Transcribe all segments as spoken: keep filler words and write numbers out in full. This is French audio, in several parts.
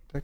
Tac.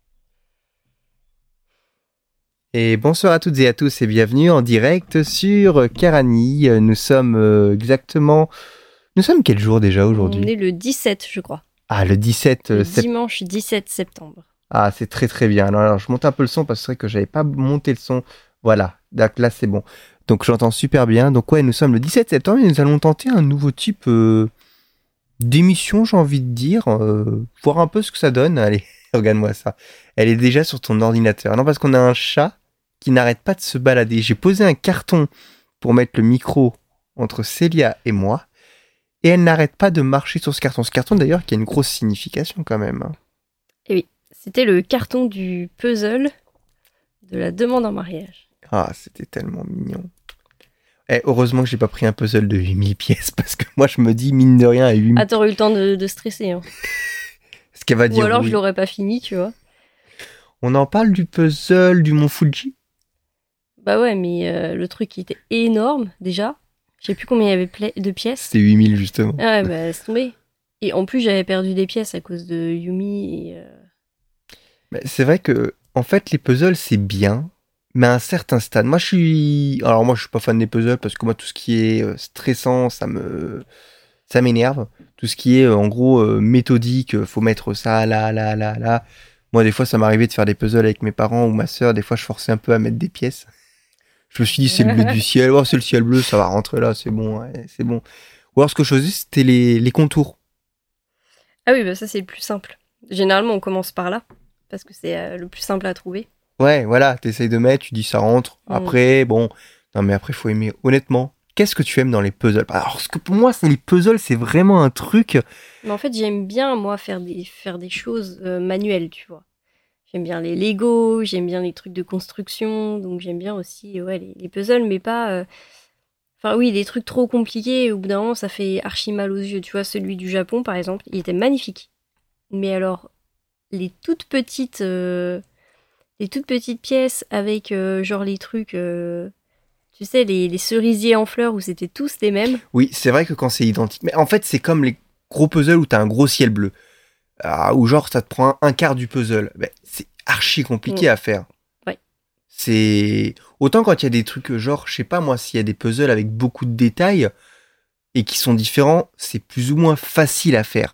Et bonsoir à toutes et à tous et bienvenue en direct sur Karani. Nous sommes euh, exactement... Nous sommes quel jour déjà aujourd'hui ? On est le dix-sept, je crois. Ah, le dix-sept Le sept... dimanche dix-sept septembre. Ah, c'est très très bien. Alors, alors je monte un peu le son parce que c'est vrai que j'avais pas monté le son. Voilà, donc là c'est bon. Donc j'entends super bien. Donc ouais, nous sommes le dix-sept septembre et nous allons tenter un nouveau type euh, d'émission, j'ai envie de dire. Euh, voir un peu ce que ça donne. Allez, regarde-moi ça. Elle est déjà sur ton ordinateur. Non, parce qu'on a un chat qui n'arrête pas de se balader. J'ai posé un carton pour mettre le micro entre Célia et moi. Et elle n'arrête pas de marcher sur ce carton. Ce carton d'ailleurs qui a une grosse signification quand même. Et oui, c'était le carton du puzzle de la demande en mariage. Ah, c'était tellement mignon. Eh, heureusement que j'ai pas pris un puzzle de huit mille pièces parce que moi je me dis mine de rien à huit mille. Ah, t'aurais eu le temps de, de stresser. Hein. Ce qu'elle va dire. Ou alors oui. je l'aurais pas fini, tu vois. On en parle du puzzle du Mont Fuji. Bah ouais, mais euh, le truc il était énorme déjà. Je sais plus combien il y avait pla- de pièces. C'était huit mille justement. Ah ouais, bah laisse tomber. Et en plus j'avais perdu des pièces à cause de Yumi. Et, euh... Mais c'est vrai que en fait les puzzles c'est bien, mais à un certain stade. Moi je suis, alors moi je suis pas fan des puzzles parce que moi tout ce qui est euh, stressant ça me, ça m'énerve. Tout ce qui est euh, en gros euh, méthodique, euh, faut mettre ça là là là là. Moi des fois ça m'arrivait de faire des puzzles avec mes parents ou ma sœur. Des fois je forçais un peu à mettre des pièces. Je me suis dit, c'est le bleu du ciel. Oh, c'est le ciel bleu, ça va rentrer là, c'est bon, ouais, c'est bon. Ou alors, ce que je faisais, c'était les, les contours. Ah oui, bah ça, c'est le plus simple. Généralement, on commence par là, parce que c'est euh, le plus simple à trouver. Ouais, voilà, t'essayes de mettre, tu dis ça rentre. Mm. Après, bon, non, mais après, faut aimer. Honnêtement, qu'est-ce que tu aimes dans les puzzles ? Alors, ce que pour moi, c'est les puzzles, c'est vraiment un truc. Mais en fait, j'aime bien, moi, faire des, faire des choses euh, manuelles, tu vois. J'aime bien les Lego, j'aime bien les trucs de construction, donc j'aime bien aussi ouais, les, les puzzles, mais pas... euh, Enfin oui, des trucs trop compliqués, au bout d'un moment, ça fait archi mal aux yeux. Tu vois, celui du Japon, par exemple, il était magnifique. Mais alors, les toutes petites, euh, les toutes petites pièces avec euh, genre les trucs, euh, tu sais, les, les cerisiers en fleurs où c'était tous les mêmes. Oui, c'est vrai que quand c'est identique. Mais en fait, c'est comme les gros puzzles où t'as un gros ciel bleu. Ah, où genre, ça te prend un, un quart du puzzle. Ben, c'est archi compliqué Mm. à faire. Ouais. C'est... Autant quand il y a des trucs genre, je sais pas moi, s'il y a des puzzles avec beaucoup de détails et qui sont différents, c'est plus ou moins facile à faire.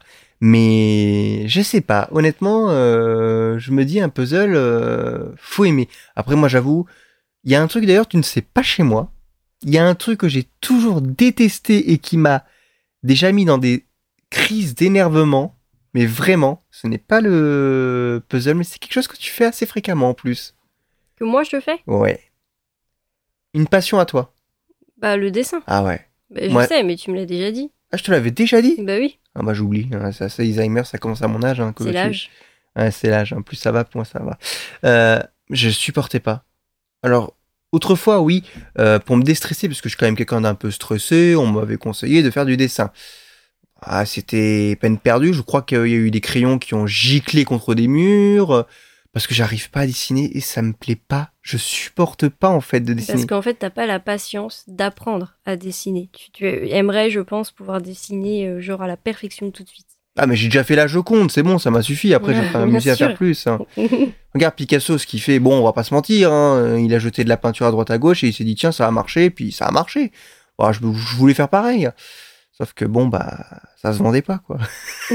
Mais je sais pas, honnêtement, euh, je me dis un puzzle, euh, faut aimer. Après moi j'avoue, il y a un truc d'ailleurs tu ne sais pas chez moi. Il y a un truc que j'ai toujours détesté et qui m'a déjà mis dans des crises d'énervement. Mais vraiment, ce n'est pas le puzzle, mais c'est quelque chose que tu fais assez fréquemment en plus. Que moi, je le fais. Ouais. Une passion à toi. Bah, le dessin. Ah ouais. Bah, je Ouais. sais, mais tu me l'as déjà dit. Ah, je te l'avais déjà dit. Bah oui, Ah bah j'oublie. Hein, ça, c'est Alzheimer, ça commence à mon âge. Hein, que c'est veux-tu. l'âge. Ouais, c'est l'âge. En plus ça va, pour moi ça va. Euh, je supportais pas. Alors, autrefois, oui, euh, pour me déstresser, parce que je suis quand même quelqu'un d'un peu stressé, on m'avait conseillé de faire du dessin. Ah, c'était peine perdue. Je crois qu'il y a eu des crayons qui ont giclé contre des murs, euh, parce que j'arrive pas à dessiner et ça me plaît pas. Je supporte pas, en fait, de dessiner. Parce qu'en fait, t'as pas la patience d'apprendre à dessiner. Tu, tu aimerais, je pense, pouvoir dessiner euh, genre à la perfection tout de suite. Ah, mais j'ai déjà fait la Joconde, c'est bon, ça m'a suffi. Après, j'ai Ouais, pas m'amuser bien à faire sûr. plus. Hein. Regarde Picasso, ce qu'il fait, bon, on va pas se mentir, hein, il a jeté de la peinture à droite à gauche et il s'est dit, tiens, ça va marcher, puis ça a marché. Bon, je, je voulais faire pareil. Sauf que bon, bah, ça se vendait pas, quoi.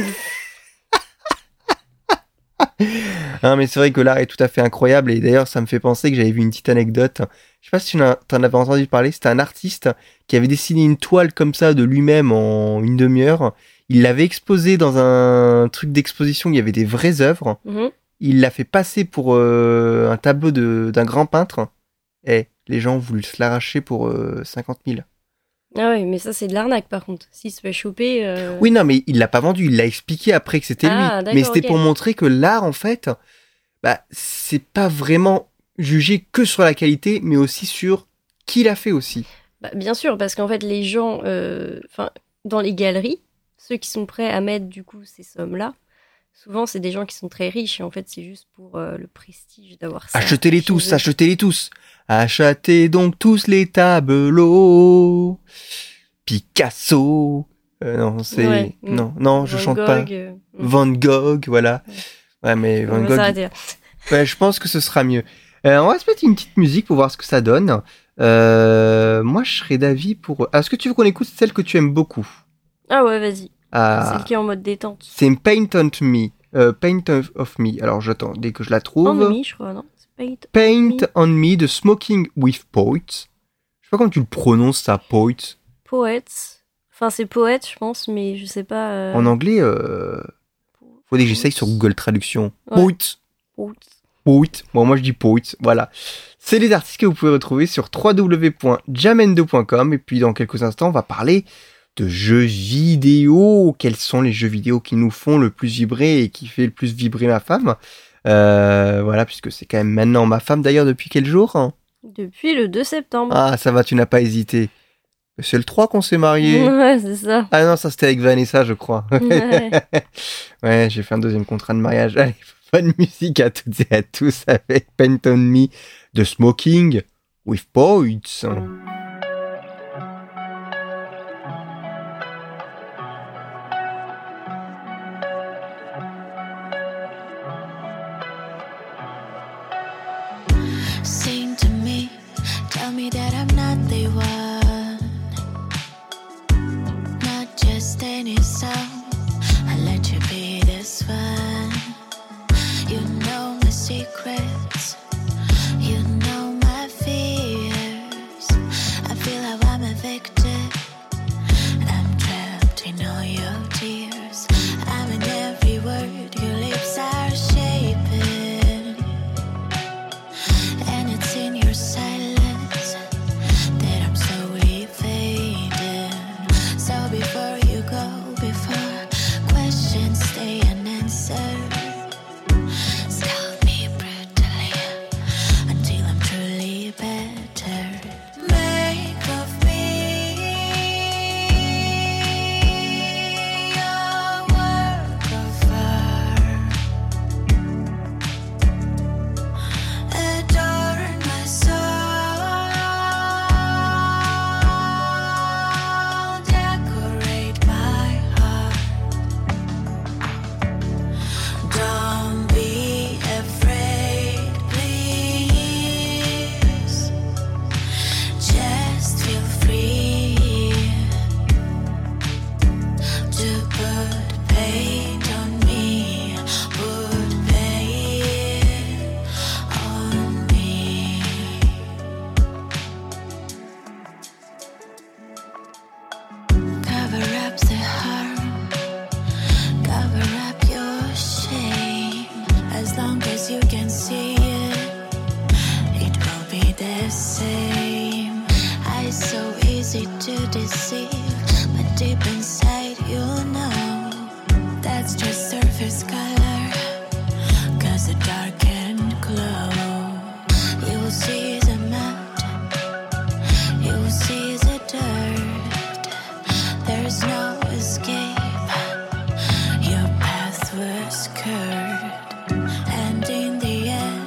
Hein, mais c'est vrai que l'art est tout à fait incroyable et d'ailleurs, ça me fait penser que j'avais vu une petite anecdote. Je sais pas si tu en as- t'en avais entendu parler, c'était un artiste qui avait dessiné une toile comme ça de lui-même en une demi-heure. Il l'avait exposée dans un truc d'exposition où il y avait des vraies œuvres. Mhm. Il l'a fait passer pour euh, un tableau de, d'un grand peintre. Et les gens ont voulu se l'arracher pour euh, cinquante mille. Ah ouais, mais ça, c'est de l'arnaque, par contre. S'il se fait choper... euh, Oui, non, mais il l'a pas vendu. Il l'a expliqué après que c'était Ah, lui. d'accord, Mais c'était ok. pour montrer que l'art, en fait, bah, c'est pas vraiment jugé que sur la qualité, mais aussi sur qui l'a fait aussi. Bah, bien sûr, parce qu'en fait, les gens... euh, 'fin, dans les galeries, ceux qui sont prêts à mettre, du coup, ces sommes-là, souvent, c'est des gens qui sont très riches. Et en fait, c'est juste pour euh, le prestige d'avoir ça. Achetez-les chez tous, eux. achetez-les tous. Achetez donc tous les tableaux. Picasso. Euh, non, c'est... Ouais, mm. Non, non, je Van chante Gogh, pas. euh, mm. Van Gogh, voilà. Ouais. Ouais, mais Van On va Gogh, s'arrêter là. ouais, je pense que ce sera mieux. Euh, on va se mettre une petite musique pour voir ce que ça donne. Euh, moi, je serais d'avis pour... Est-ce que tu veux qu'on écoute celle que tu aimes beaucoup? Ah ouais, vas-y. Ah, Celle qui est en mode détente. c'est Paint on Me. Euh, Paint of, of Me. Alors, j'attends, dès que je la trouve. Ennemi, je crois, non? C'est Paint. Paint Me. on Me de Smoking with Poets. Je sais pas comment tu le prononces, ça, Poets. Poète. Enfin, c'est poète, je pense, mais je sais pas. euh, En anglais, euh... faut que j'essaye sur Google Traduction. Ouais. Poets. Poète. Poet. Bon, moi je dis Poet. Voilà. C'est les artistes que vous pouvez retrouver sur w w w point jamendo point com. Et puis dans quelques instants, on va parler de jeux vidéo. Quels sont les jeux vidéo qui nous font le plus vibrer et qui fait le plus vibrer ma femme? Euh, voilà, puisque c'est quand même maintenant ma femme. D'ailleurs, depuis quel jour, hein? Depuis le deux septembre. Ah, ça va, tu n'as pas hésité. C'est le trois qu'on s'est mariés. Ouais, c'est ça. Ah non, ça c'était avec Vanessa, je crois. Ouais. Ouais, j'ai fait un deuxième contrat de mariage. Allez, bonne musique à toutes et à tous avec Paint on Me de Smoking with Poets. Sing to me, tell me that I'm not the one, not just any song. I'll let you be this one. You know my secrets, you know my fears. I feel like I'm a victim, and I'm trapped in all your tears. I'm in every word your lips are shaping, and it's in your silence that I'm slowly fading. So before you go, before questions stay unanswered, stalk me brutally until I'm truly better. Make of me a work of art. Adorn my soul, decorate my heart. Don't be afraid, please. Just feel free to put paint on me, put paint on me. Cover up the harm, cover up your shame. As long as you can see it, it will be the same. Eyes so easy to deceive, but deep inside you know that's just surface color, cause the dark can glow. You will see the mud, you will see the dirt. There's no escape, your path was curved, and in the end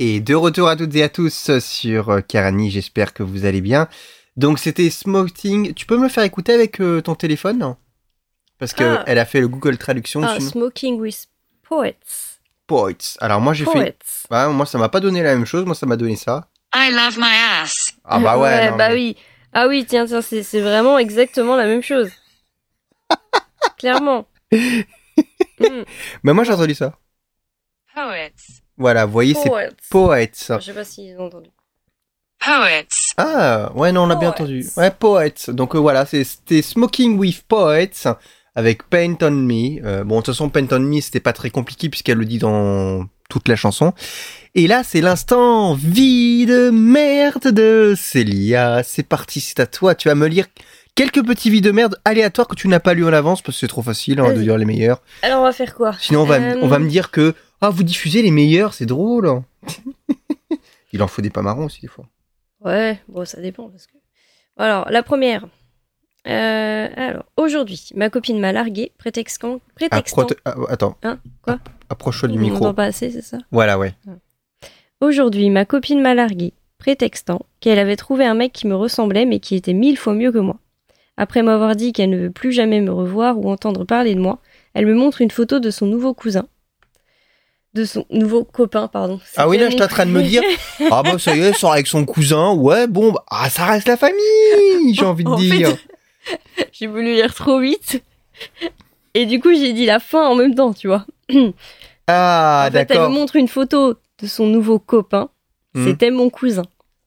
Et de retour à toutes et à tous sur Karani, j'espère que vous allez bien. Donc c'était Smoking, tu peux me le faire écouter avec euh, ton téléphone non Parce qu'elle Ah. a fait le Google Traduction. Ah, sinon- Smoking with Poets. Poets. Alors moi j'ai fait... Poets. Ouais, moi ça m'a pas donné la même chose, moi ça m'a donné ça. I love my ass. Ah bah ouais, non, bah mais- oui. Ah oui, tiens, tiens, c'est, c'est vraiment exactement la même chose. Clairement. Mm. Mais moi j'ai entendu ça. Poets. Voilà, vous voyez, c'est Poets. Poets. Je sais pas s'ils ont entendu. Poets. Ah, ouais, non, on l'a bien Poets. entendu. Ouais, Poets. Donc euh, voilà, c'est- c'était Smoking with Poets avec Paint on Me. Euh, bon, de toute façon, Paint on Me, c'était pas très compliqué puisqu'elle le dit dans toute la chanson. Et là, c'est l'instant vie de merde de Célia. C'est parti, c'est à toi. Tu vas me lire quelques petits vies de merde aléatoires que tu n'as pas lu en avance parce que c'est trop facile hein, de Vas-y. lire les meilleurs. Alors, on va faire quoi Sinon, on va, Euh, on va me dire que ah, vous diffusez les meilleurs, c'est drôle. Il en faut des pas marrons aussi des fois. Ouais, bon, ça dépend. Parce que... Alors, la première. Euh, alors, aujourd'hui, ma copine m'a largué, prétextant... prétextant... Appro- ah, attends. Hein Quoi App- Approche-toi du On micro. n'entend pas assez, c'est ça Voilà, ouais. Aujourd'hui, ma copine m'a largué, prétextant qu'elle avait trouvé un mec qui me ressemblait mais qui était mille fois mieux que moi. Après m'avoir dit qu'elle ne veut plus jamais me revoir ou entendre parler de moi, elle me montre une photo de son nouveau cousin. De son nouveau copain, pardon. Ah oui, là, C'était j'étais en train de me dire, ah bah ça y est, elle sort avec son cousin, ouais, bon, bah, ah, ça reste la famille, j'ai envie de En fait, dire. J'ai voulu lire trop vite. Et du coup, j'ai dit la fin en même temps, tu vois. Ah, en fait, elle d'accord. me montre une photo de son nouveau copain. Hmm. C'était mon cousin.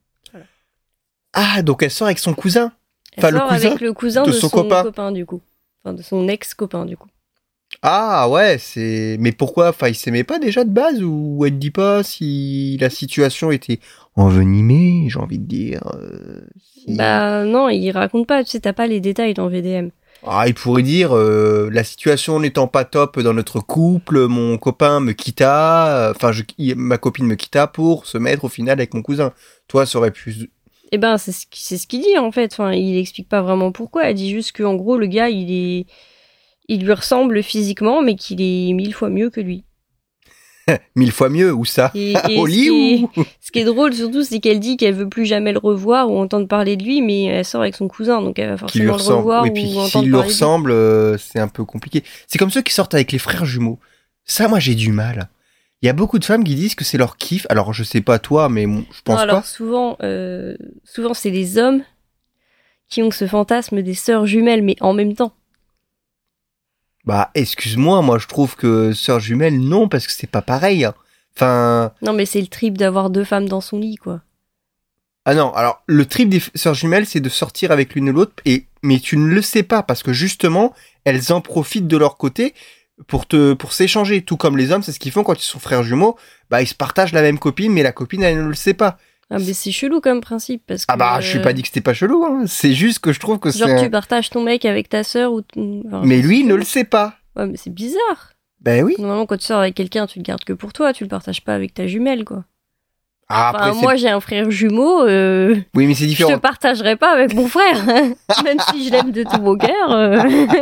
Ah, donc elle sort avec son cousin. Elle Enfin, le sort cousin avec le cousin de de, son son, copain. copain. du coup. Enfin, de son ex-copain, du coup. Ah, ouais, c'est... Mais pourquoi? Enfin, ils s'aimaient pas déjà de base ou elle dit pas si la situation était envenimée, j'ai envie de dire. euh, si- Bah non, il raconte pas, tu sais, t'as pas les détails dans V D M. Ah, il pourrait dire euh, la situation n'étant pas top dans notre couple, mon copain me quitta, euh, enfin je, il- ma copine me quitta pour se mettre au final avec mon cousin. Toi, ça aurait pu. Eh ben, c'est ce qui- c'est ce qu'il dit en fait. Enfin, il explique pas vraiment pourquoi. Il dit juste qu'en gros, le gars, il est, il lui ressemble physiquement, mais qu'il est mille fois mieux que lui. Mille fois mieux, où ça? Et, À et Au ce, lit qui est, ou ce qui est drôle surtout, c'est qu'elle dit qu'elle veut plus jamais le revoir ou entendre parler de lui, mais elle sort avec son cousin, donc elle va qui lui forcément le ressemble? revoir Oui, ou puis entendre s'il lui parler de lui. ressemble, euh, c'est un peu compliqué. C'est comme ceux qui sortent avec les frères jumeaux. Ça, moi, j'ai du mal. Il y a beaucoup de femmes qui disent que c'est leur kiff. Alors, je sais pas toi, mais moi, je pense Non, alors pas. souvent, euh, souvent c'est les hommes qui ont ce fantasme des sœurs jumelles, mais en même temps. Bah, excuse-moi, moi, je trouve que sœur jumelle, non, parce que c'est pas pareil. Enfin. Non, mais c'est le trip d'avoir deux femmes dans son lit, quoi. Ah non, alors le trip des sœurs jumelles, c'est de sortir avec l'une et l'autre, et mais tu ne le sais pas parce que justement, elles en profitent de leur côté pour te pour s'échanger. Tout comme les hommes, c'est ce qu'ils font quand ils sont frères jumeaux. Bah, ils se partagent la même copine, mais la copine elle ne le sait pas. Ah, mais c'est chelou comme principe, parce que... Ah bah, je suis pas dit que c'était pas chelou. Hein. C'est juste que je trouve que c'est. Genre, un- tu partages ton mec avec ta sœur ou... t- enfin, Mais c'est lui, il ne chelou. le sait pas. Ouais, mais c'est bizarre. Ben oui. Normalement, quand tu sors avec quelqu'un, tu le gardes que pour toi, tu le partages pas avec ta jumelle, quoi. Ah, après, Enfin, c'est- moi, j'ai un frère jumeau, euh, oui, mais c'est je différent. te partagerai pas avec mon frère, même si je l'aime de tout mon cœur. euh.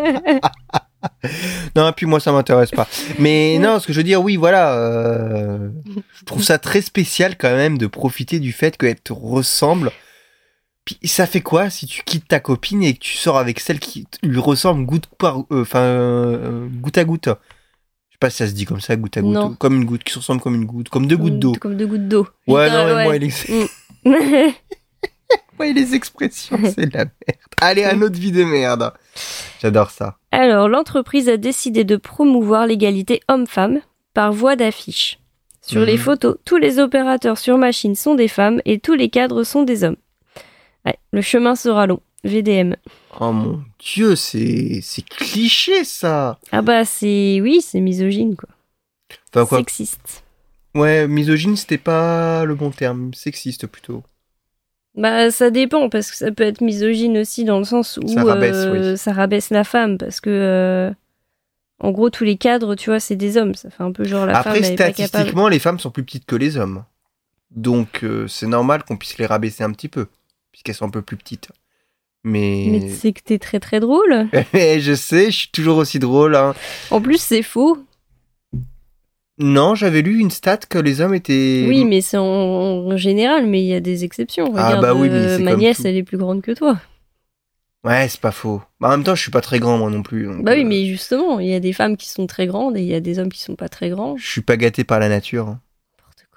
Non, puis moi, ça m'intéresse pas. Mais non, ce que je veux dire, oui, voilà. euh, Je trouve ça très spécial quand même de profiter du fait qu'elle te ressemble. Puis ça fait quoi si tu quittes ta copine et que tu sors avec celle qui t- lui ressemble goutte par, euh, enfin euh, goutte à goutte. Je sais pas si ça se dit comme ça, goutte à goutte, Non. comme une goutte qui se ressemble comme une goutte, comme deux gouttes d'eau. Comme deux gouttes d'eau. Ouais, Putain, non, mais moi, ouais. les, Mm. ouais, les expressions, c'est de la merde. Allez, un autre vie de merde. J'adore ça. Alors, l'entreprise a décidé de promouvoir l'égalité homme-femme par voie d'affiche. Sur Mhm. les photos, tous les opérateurs sur machine sont des femmes et tous les cadres sont des hommes. Ouais, le chemin sera long. V D M. Oh mon dieu, c'est c'est cliché ça. Ah bah c'est... Oui, c'est misogyne, quoi. Enfin quoi. Sexiste. Ouais, misogyne, c'était pas le bon terme, sexiste plutôt. Bah ça dépend, parce que ça peut être misogyne aussi dans le sens où Ça rabaisse, euh, oui. ça rabaisse la femme, parce que... euh, En gros, tous les cadres, tu vois, c'est des hommes. Ça fait un peu genre la Après, femme, elle est pas capable. statistiquement, les femmes sont plus petites que les hommes. Donc, euh, c'est normal qu'on puisse les rabaisser un petit peu, puisqu'elles sont un peu plus petites. Mais... Mais c'est que t'es très très drôle. je sais, je suis toujours aussi drôle. Hein. En plus, c'est faux. Non, j'avais lu une stat que les hommes étaient... Oui, mais c'est en, en général, mais il y a des exceptions. Ah, Regarde, bah oui, mais euh, c'est ma comme nièce, tout. elle est plus grande que toi. Ouais, c'est pas faux. Bah, en même temps, je suis pas très grand, moi non plus. donc, Bah oui, euh, mais justement, il y a des femmes qui sont très grandes et il y a des hommes qui sont pas très grands. Je suis pas gâté par la nature. hein. N'importe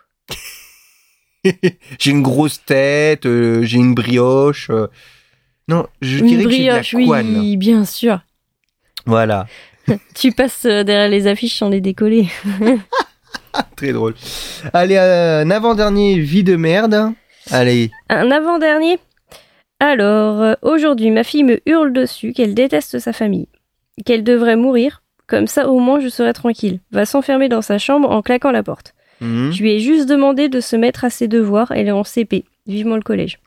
quoi. J'ai une grosse tête, euh, j'ai une brioche. euh. Non, je Une dirais que j'ai de la brioche, couenne. oui, bien sûr. Voilà, Tu passes euh, derrière les affiches sans les décoller. très drôle. Allez, euh, un avant-dernier vie de merde. Allez, Un avant-dernier. Alors, euh, aujourd'hui, ma fille me hurle dessus qu'elle déteste sa famille, qu'elle devrait mourir, comme ça au moins je serai tranquille. Va s'enfermer dans sa chambre en claquant la porte. Mhm. Je lui ai juste demandé de se mettre à ses devoirs, elle est en C P. Vivement le collège.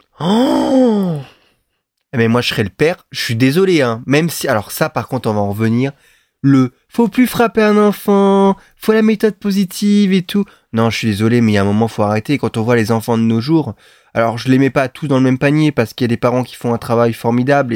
Oh mais moi, je serais le père. Je suis désolé, hein. Même si, alors ça, par contre, on va en revenir. Le faut plus frapper un enfant, faut la méthode positive et tout. Non, je suis désolé, mais il y a un moment, faut arrêter. Quand on voit les enfants de nos jours, alors je les mets pas tous dans le même panier parce qu'il y a des parents qui font un travail formidable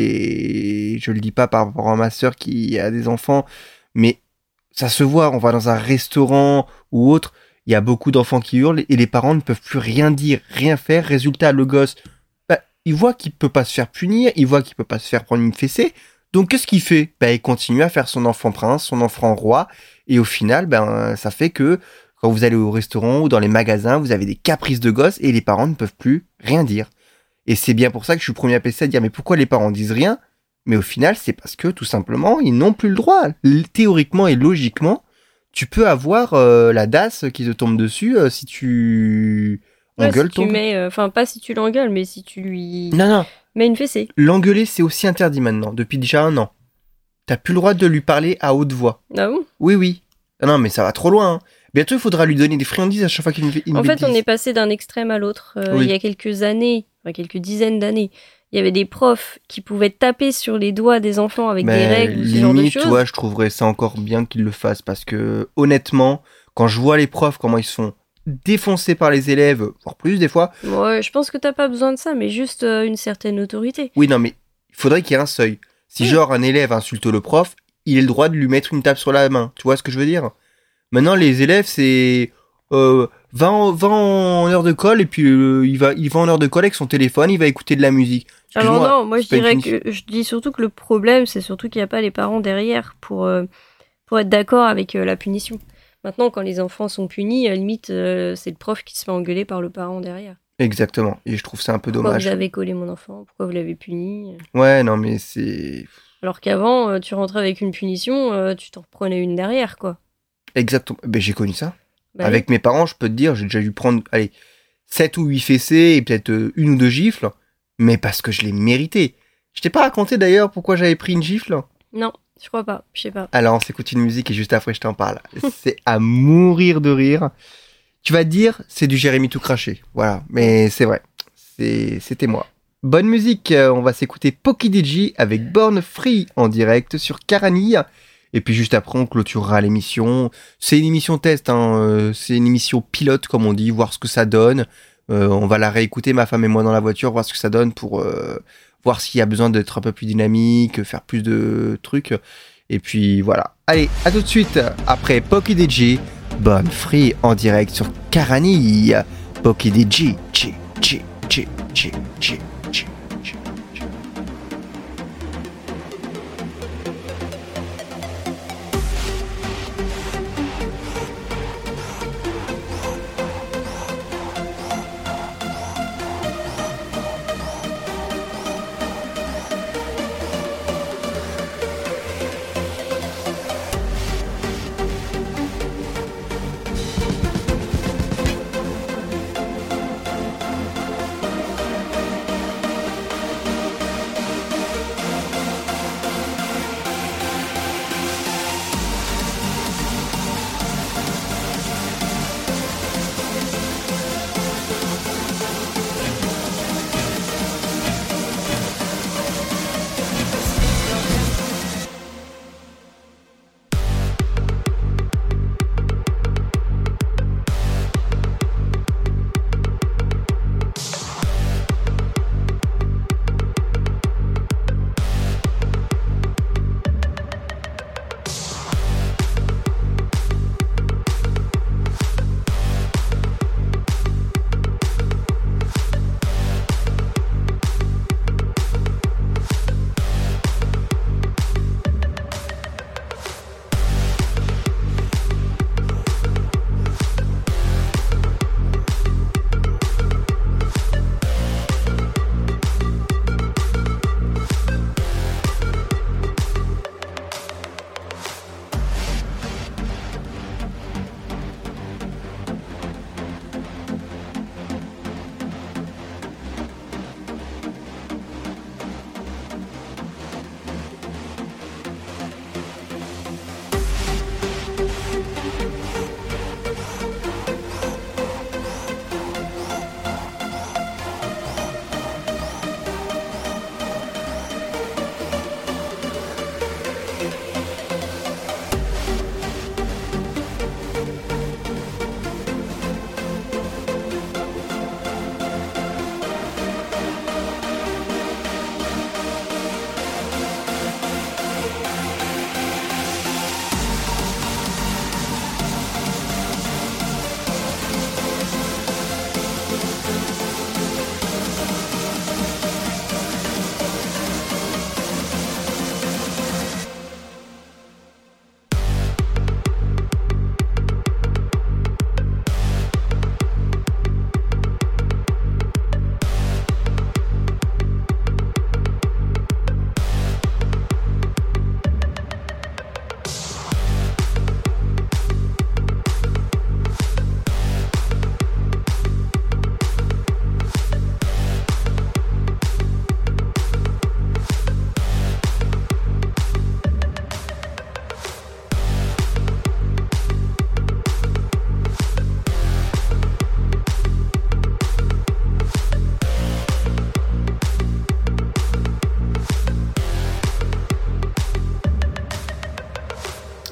et je le dis pas par rapport à ma sœur qui a des enfants, mais ça se voit. On va dans un restaurant ou autre, il y a beaucoup d'enfants qui hurlent et les parents ne peuvent plus rien dire, rien faire. Résultat, le gosse, bah, il voit qu'il peut pas se faire punir, il voit qu'il peut pas se faire prendre une fessée. Donc, qu'est-ce qu'il fait? Bah, il continue à faire son enfant prince, son enfant roi. Et au final, ben, ça fait que quand vous allez au restaurant ou dans les magasins, vous avez des caprices de gosses et les parents ne peuvent plus rien dire. Et c'est bien pour ça que je suis le premier à passer à dire, mais pourquoi les parents disent rien? Mais au final, c'est parce que, tout simplement, ils n'ont plus le droit. L- Théoriquement et logiquement, tu peux avoir euh, la D A S qui te tombe dessus euh, si tu Ouais, engueules si tu ton... mets, euh, enfin pas si tu l'engueules, mais si tu lui Non, non. mets une fessée. L'engueuler, c'est aussi interdit maintenant, depuis déjà un an. T'as plus le droit de lui parler à haute voix. Ah bon? Oui, oui. Ah non, mais ça va trop loin. hein. Bientôt, il faudra lui donner des friandises à chaque fois qu'il me fait une En fait, bêtise. on est passé d'un extrême à l'autre. Euh, Oui. Il y a quelques années, enfin quelques dizaines d'années, il y avait des profs qui pouvaient taper sur les doigts des enfants avec des Mais règles ou ce genre de limite, choses. tu vois, je trouverais ça encore bien qu'ils le fassent parce que, honnêtement, quand je vois les profs, comment ils se font défoncer par les élèves, voire plus des fois, Ouais, je pense que t'as pas besoin de ça, mais juste euh, une certaine autorité. oui, non, mais il faudrait qu'il y ait un seuil. Si Oui. genre un élève insulte le prof, il a le droit de lui mettre une tape sur la main. Tu vois ce que je veux dire? Maintenant, les élèves, c'est euh, va, en, va en heure de colle et puis euh, il va, il va en heure de colle avec son téléphone, il va écouter de la musique. Alors Excuse-moi, non, moi je c'est pas une dirais que je dis surtout que le problème, c'est surtout qu'il n'y a pas les parents derrière pour euh, pour être d'accord avec euh, la punition. Maintenant, quand les enfants sont punis, à la limite, euh, c'est le prof qui se fait engueuler par le parent derrière. Exactement. Et je trouve ça un peu Pourquoi dommage. vous avez collé mon enfant? Pourquoi vous l'avez puni? Ouais, non, mais c'est Alors qu'avant, euh, tu rentrais avec une punition, euh, tu t'en reprenais une derrière, quoi. exactement. Ben, j'ai connu ça. Bah Avec mes parents, je peux te dire, j'ai déjà dû prendre, allez, sept ou huit fessées et peut-être euh, une ou deux gifles, mais parce que je l'ai mérité. Je t'ai pas raconté d'ailleurs pourquoi j'avais pris une gifle? oui. Non, je crois pas, je sais pas. Alors, on s'écoute une musique et juste après, je t'en parle. C'est à mourir de rire. Tu vas te dire, c'est du Jérémy tout craché. Voilà, mais c'est vrai. C'est, c'était moi. Bonne musique, euh, on va s'écouter Poki D J avec Born Free en direct sur Karani. Et puis juste après, on clôturera l'émission. C'est une émission test, hein, euh, c'est une émission pilote, comme on dit, voir ce que ça donne. Euh, on va la réécouter, ma femme et moi, dans la voiture, voir ce que ça donne pour euh, voir s'il y a besoin d'être un peu plus dynamique, faire plus de trucs. Et puis voilà. Allez, à tout de suite après Poki D J, Born Free en direct sur Karani. Poki D J, J, J, J, J, J, J, J. Thank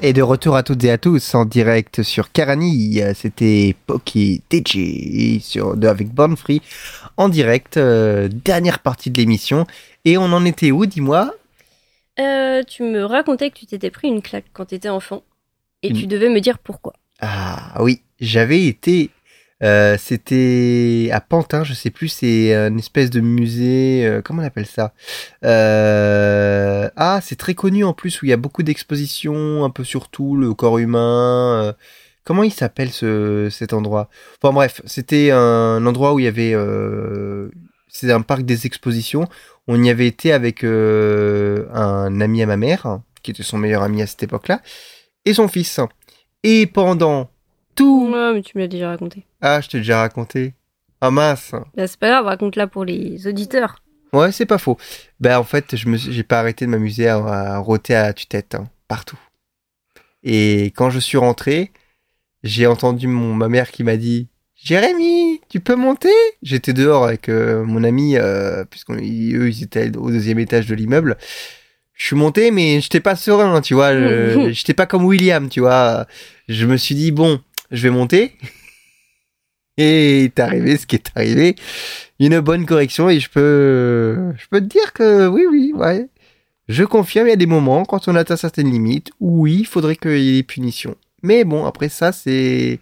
Et de retour à toutes et à tous en direct sur Karani, c'était Poki D J sur, de, avec Born Free en direct, euh, dernière partie de l'émission. Et on en était où, dis-moi? Euh, tu me racontais que tu t'étais pris une claque quand t'étais enfant et Une- tu devais me dire pourquoi. Ah oui, j'avais été, euh, c'était à Pantin, je sais plus, c'est une espèce de musée, euh, comment on appelle ça? Euh, ah, c'est très connu en plus où il y a beaucoup d'expositions, un peu sur tout, le corps humain. euh, Comment il s'appelle ce, cet endroit? Enfin bref, c'était un endroit où il y avait, euh, c'est un parc des expositions. On y avait été avec euh, un ami à ma mère, qui était son meilleur ami à cette époque-là, et son fils. Et pendant tout... Ouais, mais tu me l'as déjà raconté. Ah, je t'ai déjà raconté. Ah mince. Bah, c'est pas grave, raconte-la pour les auditeurs. Ouais, c'est pas faux. Ben en fait, je me suis- j'ai pas arrêté de m'amuser à, à rôter à tue-tête, hein, partout. Et quand je suis rentré, j'ai entendu mon, ma mère qui m'a dit Jérémy, tu peux monter? J'étais dehors avec euh, mon ami, euh, puisqu'eux ils étaient au deuxième étage de l'immeuble. Je suis monté, mais j'étais pas serein, tu vois. Je, j'étais pas comme William, tu vois. Je me suis dit bon, je vais monter. Et il est arrivé ce qui est arrivé. Une bonne correction et je peux, je peux te dire que oui, oui, ouais. Je confirme, il y a des moments, quand on atteint certaines limites, où oui, il faudrait qu'il y ait des punitions. Mais bon, après ça, c'est...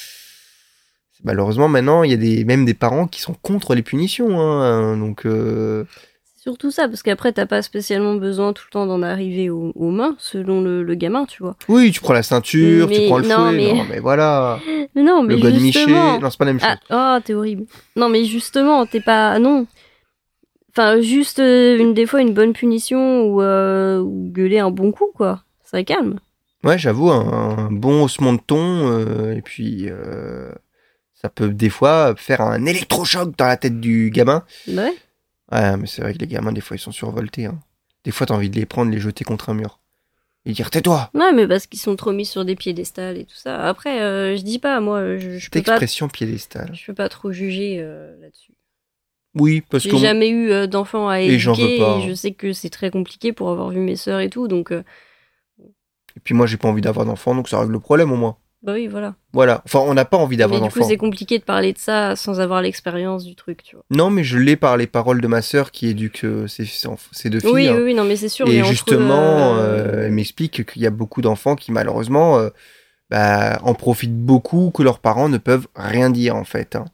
c'est- Malheureusement, maintenant, il y a des, même des parents qui sont contre les punitions. Hein, donc, euh, C'est surtout ça, parce qu'après, t'as pas spécialement besoin tout le temps d'en arriver aux, aux mains, selon le, le gamin, tu vois. oui, tu prends la ceinture, tu Mais prends le non, fouet. mais- Non, mais voilà. Mais non, mais Le godemiché. justement... Non, c'est pas la même chose. Ah, oh, t'es horrible. Non, mais justement, t'es pas... Non. Enfin, juste euh, une des fois une bonne punition ou, euh, ou gueuler un bon coup, quoi. Ça calme. Ouais, j'avoue, un, un bon haussement de ton, euh, et puis euh, ça peut des fois faire un électrochoc dans la tête du gamin. Bah ouais. Ouais, mais c'est vrai que les gamins, des fois, ils sont survoltés. Hein. Des fois, t'as envie de les prendre, les jeter contre un mur. Et dire, tais-toi! Ouais, mais parce qu'ils sont trop mis sur des piédestals et tout ça. Après, euh, je dis pas, moi, je, je Cette peux pas, expression piédestal. je peux pas trop juger euh, là-dessus. Oui, parce J'ai que... jamais eu euh, d'enfants à Et j'en veux éduquer pas. et je sais que c'est très compliqué pour avoir vu mes sœurs et tout, donc euh, Et puis moi, j'ai pas envie d'avoir d'enfant, donc ça règle le problème, au moins. bah oui, voilà. Voilà. Enfin, on n'a pas envie d'avoir Mais du coup, d'enfant. c'est compliqué de parler de ça sans avoir l'expérience du truc, tu vois. Non, mais je l'ai par les paroles de ma sœur qui éduque euh, ses, ses enf- ses deux filles. Oui, hein. oui, oui, non, mais c'est sûr. mais Et entre, justement, euh, euh, elle m'explique qu'il y a beaucoup d'enfants qui malheureusement euh, bah, en profitent beaucoup, que leurs parents ne peuvent rien dire en fait. Hein.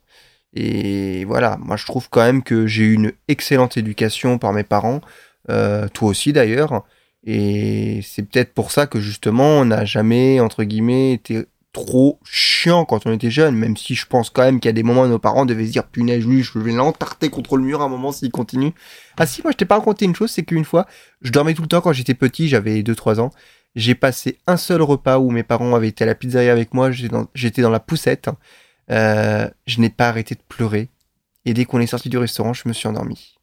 Et voilà, moi je trouve quand même que j'ai eu une excellente éducation par mes parents, euh, toi aussi d'ailleurs. Et c'est peut-être pour ça que justement on n'a jamais, entre guillemets, été trop chiant quand on était jeune, même si je pense quand même qu'il y a des moments où nos parents devaient se dire punaise, lui, je vais l'entarter contre le mur à un moment s'il continue. Ah si, moi je t'ai pas raconté une chose, c'est qu'une fois, je dormais tout le temps quand j'étais petit, j'avais deux trois ans. J'ai passé un seul repas où mes parents avaient été à la pizzeria avec moi, j'étais dans, j'étais dans la poussette. Euh, je n'ai pas arrêté de pleurer. Et dès qu'on est sorti du restaurant, je me suis endormi.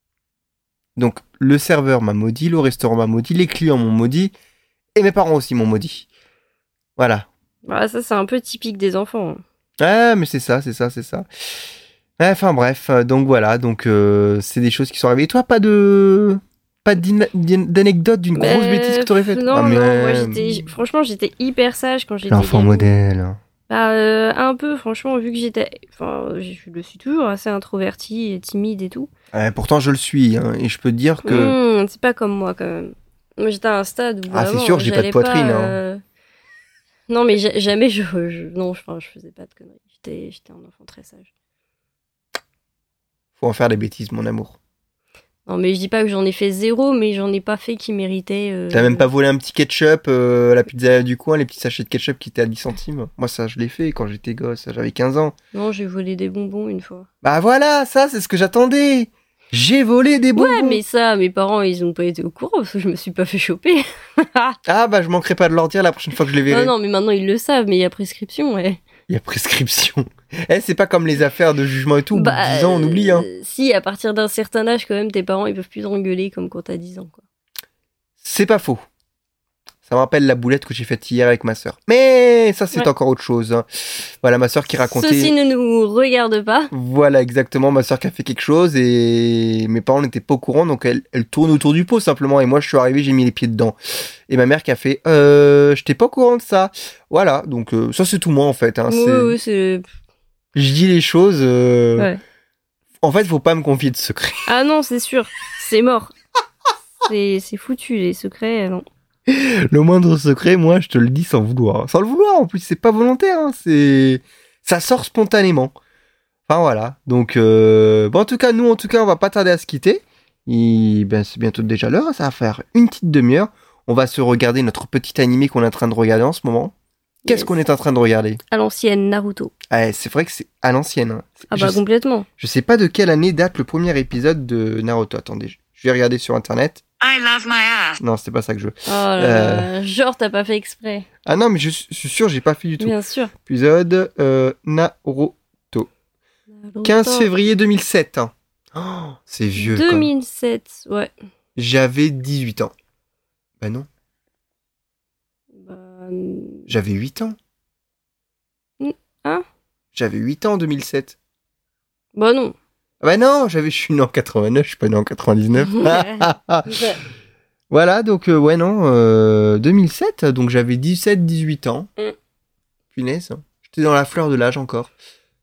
Donc le serveur m'a maudit, le restaurant m'a maudit, les clients m'ont maudit, et mes parents aussi m'ont maudit. Voilà. Voilà, ça, c'est un peu typique des enfants. Ah, mais c'est ça, c'est ça, c'est ça. Enfin bref, euh, donc voilà, donc euh, c'est des choses qui sont arrivées. Et toi, pas de... Pas d'ina- d'anecdote d'une grosse Mais, bêtise que t'aurais faite? Non, Ah, non, mais- moi, j'étais... Franchement, j'étais hyper sage quand j'étais L'enfant gamine. modèle. Bah, euh, un peu, franchement, vu que j'étais... Enfin, je le suis toujours assez introvertie et timide et tout. Ouais, pourtant, je le suis, hein, et je peux te dire que... Mmh, c'est pas comme moi, quand même. Moi, j'étais à un stade où Ah, c'est vraiment, sûr, j'ai pas de j'allais poitrine, hein. euh, Non, mais ja- jamais je... je... Non, je, enfin, je faisais pas de conneries. J'étais, j'étais un enfant très sage. Faut en faire des bêtises, mon amour. Non, mais je dis pas que j'en ai fait zéro, mais j'en ai pas fait qui méritait... euh, T'as même pas volé un petit ketchup euh, à la pizzeria du coin, les petits sachets de ketchup qui étaient à dix centimes? Moi, ça, je l'ai fait quand j'étais gosse, j'avais quinze ans. Non, j'ai volé des bonbons une fois. Bah voilà, ça, c'est ce que j'attendais. J'ai volé des bonbons. Ouais, mais ça, mes parents, ils ont pas été au courant parce que je me suis pas fait choper. Ah bah, je manquerai pas de leur dire la prochaine fois que je les verrai. Non, non, mais maintenant ils le savent, mais il y a prescription, ouais. Il y a prescription. Eh, c'est pas comme les affaires de jugement et tout, au bout de dix ans, on oublie, hein. euh, Si, à partir d'un certain âge, quand même, tes parents, ils peuvent plus t'engueuler comme quand t'as dix ans, quoi. C'est pas faux. Ça me rappelle la boulette que j'ai faite hier avec ma sœur. Mais ça, c'est Ouais. encore autre chose. hein. Voilà, ma sœur qui racontait... Ceci ne nous regarde pas. Voilà, exactement, ma sœur qui a fait quelque chose et mes parents n'étaient pas au courant, donc elle, elle tourne autour du pot simplement. Et moi, je suis arrivé, j'ai mis les pieds dedans. Et ma mère qui a fait euh, « J'étais pas au courant de ça ». Voilà, donc euh, ça, c'est tout moi en fait. Hein. Oui, C'est- oui, c'est... Je dis les choses... euh, Ouais. En fait, faut pas me confier de secrets. Ah non, c'est sûr. C'est mort. c'est, c'est foutu, les secrets, non. Le moindre secret, moi, je te le dis sans vouloir. Sans le vouloir, en plus, c'est pas volontaire. Hein. C'est... Ça sort spontanément. Enfin, voilà. Donc, euh... bon, en tout cas, nous, en tout cas, on va pas tarder à se quitter. Et, ben, c'est bientôt déjà l'heure. Ça va faire une petite demi-heure. On va se regarder notre petit animé qu'on est en train de regarder en ce moment. Qu'est-ce Yes. qu'on est en train de regarder? À l'ancienne, Naruto. Ah, c'est vrai que c'est à l'ancienne. Hein. Ah je, bah sais, complètement. je sais pas de quelle année date le premier épisode de Naruto. Attendez, je je vais regarder sur Internet. I love my ass. Non, c'était pas ça que je veux. Oh là là. Genre, t'as pas fait exprès. Ah non, mais je suis je suis sûr, j'ai pas fait du tout. Bien sûr. Épisode euh, Naruto. quinze février deux mille sept. hein. Oh, c'est vieux. quoi. deux mille sept, ouais. J'avais dix-huit ans. Bah non, Bah, j'avais huit ans. Mm, hein J'avais huit ans en deux mille sept. bah non. Ah bah non, j'avais, je suis né en quatre-vingt-neuf, je suis pas né en quatre-vingt-dix-neuf. Ouais. Voilà, donc euh, ouais non, euh, deux mille sept, donc j'avais dix-sept dix-huit ans. Mm. Punaise, j'étais dans la fleur de l'âge encore.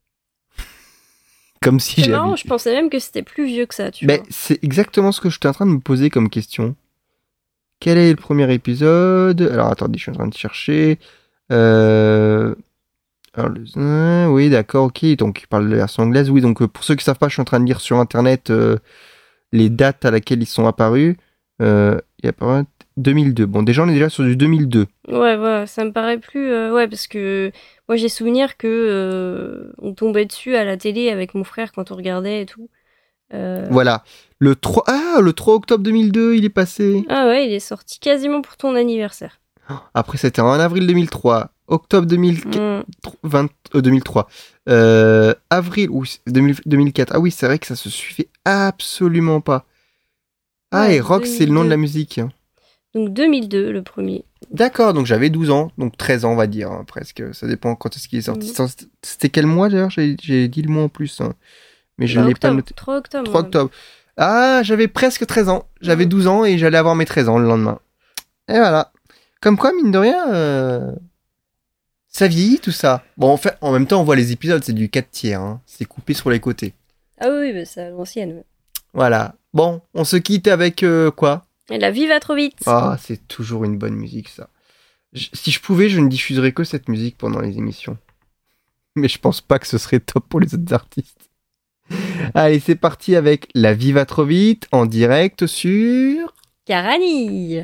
Comme si C'est j'avais... marrant, je pensais même que c'était plus vieux que ça, tu Ben, vois. c'est exactement ce que j'étais en train de me poser comme question. Quel est le premier épisode? Alors attendez, je suis en train de chercher. Euh... Alors, le... Oui, d'accord, ok. Donc il parle de la version anglaise. Oui, donc euh, pour ceux qui ne savent pas, je suis en train de lire sur Internet euh, les dates à laquelle ils sont apparus. Euh, il y a pas deux mille deux. Bon, déjà, on est déjà sur du deux mille deux. Ouais, voilà, ça me paraît plus... euh, ouais, parce que moi, j'ai souvenir que euh, on tombait dessus à la télé avec mon frère quand on regardait et tout. Euh, Voilà. Le trois... Ah, le trois octobre deux mille deux, il est passé. Ah ouais, il est sorti quasiment pour ton anniversaire. Après, c'était en avril deux mille trois. Octobre deux mille Mm. vingt, euh, deux mille trois. Euh, avril ou deux mille, deux mille quatre. Ah oui, c'est vrai que ça se suivait absolument pas. Ah, Ouais, et Rock, c'est le nom de la deux mille deux. musique. Donc deux mille deux, le premier. D'accord, donc j'avais douze ans, donc treize ans, on va dire, hein, presque. Ça dépend quand est-ce qu'il est sorti. Mhm. C'était quel mois d'ailleurs? J'ai j'ai dit le mois en plus. hein. Mais je Bah, ne l'ai pas octobre, noté. trois octobre. trois ouais. octobre. Ah, j'avais presque treize ans. J'avais Mhm. douze ans et j'allais avoir mes treize ans le lendemain. Et voilà. Comme quoi, mine de rien, euh, ça vieillit tout ça. Bon, en fait, en même temps, on voit les épisodes, c'est du quatre tiers. hein. C'est coupé sur les côtés. Ah oui, bah, c'est à l'ancienne. ouais. Voilà. Bon, on se quitte avec euh, quoi? Et la vie va trop vite. Ah, c'est toujours une bonne musique, ça. Je- si je pouvais, je ne diffuserais que cette musique pendant les émissions. Mais je pense pas que ce serait top pour les autres artistes. Allez, c'est parti avec La vie va trop vite en direct sur... Carani.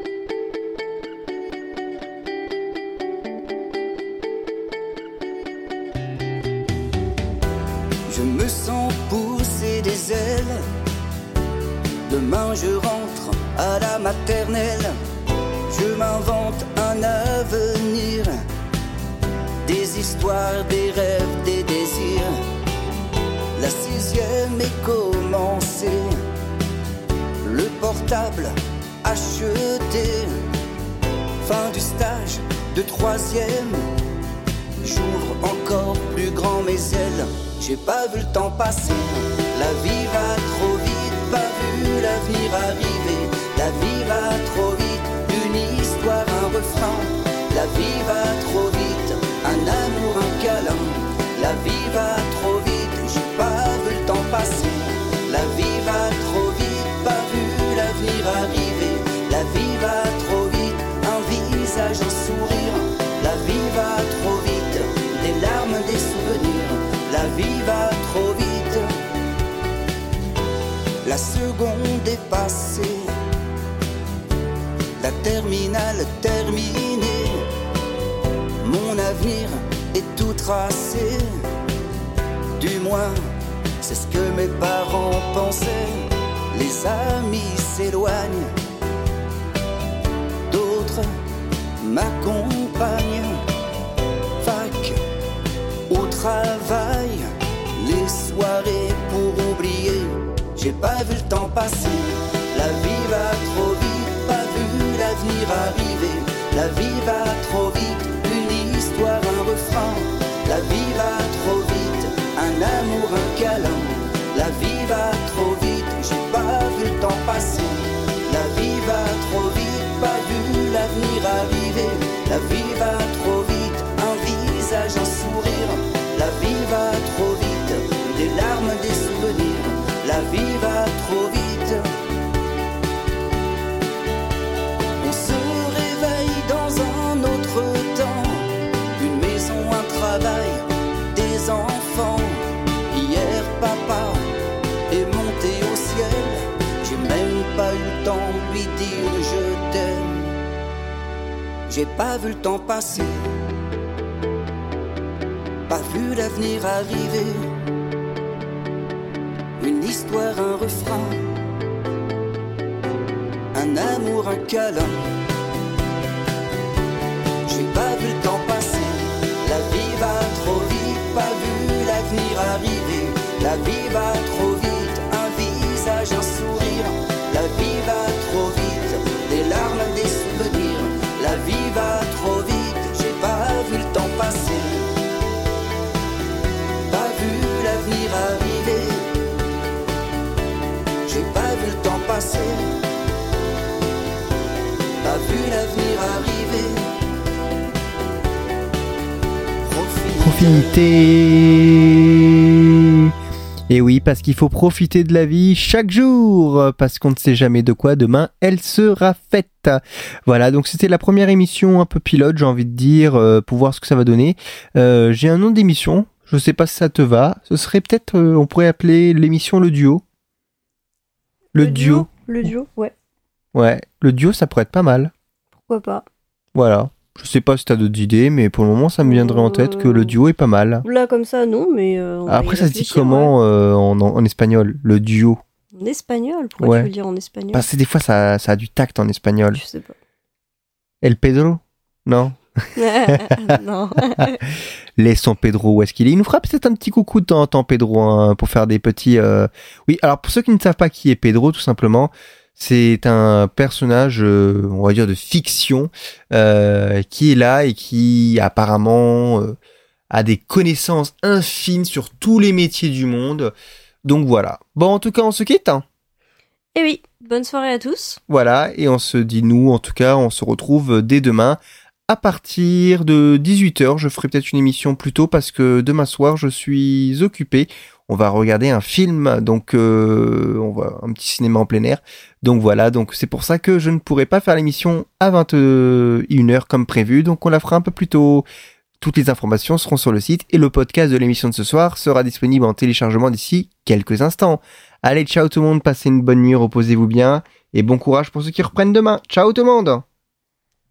Je me sens pousser des ailes. Demain je rentre à la maternelle. Je m'invente un avenir. Des histoires, des rêves, des désirs. La sixième est commencée. Le portable acheté. Fin du stage de troisième. J'ouvre encore plus grand mes ailes. J'ai pas vu le temps passer. La vie va trop vite, pas vu l'avenir arriver. La vie va trop vite, une histoire, un refrain. La vie va trop vite, un amour, un câlin. La vie va trop vite, j'ai pas vu le temps passer. La vie va trop vite, pas vu l'avenir arriver. La vie va trop vite, un visage, un sourire. La vie va trop vite, des larmes, des souvenirs. La vie va trop vite. La seconde est passée. La terminale terminée. Mon avenir est tout tracé. Du moins, c'est ce que mes parents pensaient. Les amis s'éloignent. D'autres m'accompagnent. Fac, au travail, les soirées pour oublier. J'ai pas vu le temps passer. La vie va trop vite, pas vu l'avenir arriver. La vie va trop vite, une histoire, un refrain. La vie va trop vite, un amour, un câlin. La vie va trop vite, j'ai pas vu le temps passer. La vie va trop vite, pas vu l'avenir arriver. La vie va trop vite, un visage, un sourire. La vie va trop vite, des larmes, des souvenirs. La vie va trop vite. On se réveille dans un autre temps. Une maison, un travail, des enfants. Hier papa est monté au ciel. J'ai même pas eu le temps de lui dire je t'aime. J'ai pas vu le temps passer, pas vu l'avenir arriver. Une histoire, un refrain, un amour, un câlin. J'ai pas vu le temps passer, la vie va trop vite, pas vu l'avenir arriver. La vie va trop vite, un visage, un sourire. La vie va trop vite, des larmes, des souvenirs. La vie va trop vite, j'ai pas vu le temps passer, pas vu l'avenir arriver. J'ai pas vu le temps passer, pas vu l'avenir arriver. Profiter. Et oui, parce qu'il faut profiter de la vie chaque jour, parce qu'on ne sait jamais de quoi demain elle sera faite. Voilà, donc c'était la première émission un peu pilote, j'ai envie de dire, euh, pour voir ce que ça va donner. Euh, j'ai un nom d'émission, je sais pas si ça te va. Ce serait peut-être, euh, on pourrait appeler l'émission Le Duo. Le, Le duo. duo. Le duo, ouais. Ouais, le duo, ça pourrait être pas mal. Pourquoi pas. Voilà. Je sais pas si t'as d'autres idées, mais pour le moment, ça me viendrait en tête que le duo est pas mal. Là, comme ça, non, mais... Euh, on va Après, y ça se dit réfléchir, comment ouais. euh, en, en espagnol, le duo? En espagnol? Pourquoi Ouais. tu veux dire en espagnol? Parce que des fois, ça, ça a du tact en espagnol. Je sais pas. El Pedro? Non. Non. Les San Pedro, où est-ce qu'il est? Il nous fera peut-être un petit coucou de temps en temps, Pedro, hein, pour faire des petits... euh... Oui, alors pour ceux qui ne savent pas qui est Pedro, tout simplement, c'est un personnage, euh, on va dire, de fiction, euh, qui est là et qui apparemment euh, a des connaissances infines sur tous les métiers du monde. Donc voilà. Bon, en tout cas, on se quitte, hein. Et oui, bonne soirée à tous. Voilà, et on se dit, nous, en tout cas, on se retrouve dès demain à partir de dix-huit heures. Je ferai peut-être une émission plus tôt parce que demain soir, je suis occupé. On va regarder un film, donc euh, on va un petit cinéma en plein air. Donc voilà, donc c'est pour ça que je ne pourrai pas faire l'émission à vingt et une heures comme prévu. Donc on la fera un peu plus tôt. Toutes les informations seront sur le site et le podcast de l'émission de ce soir sera disponible en téléchargement d'ici quelques instants. Allez, ciao tout le monde, passez une bonne nuit, reposez-vous bien et bon courage pour ceux qui reprennent demain. Ciao tout le monde!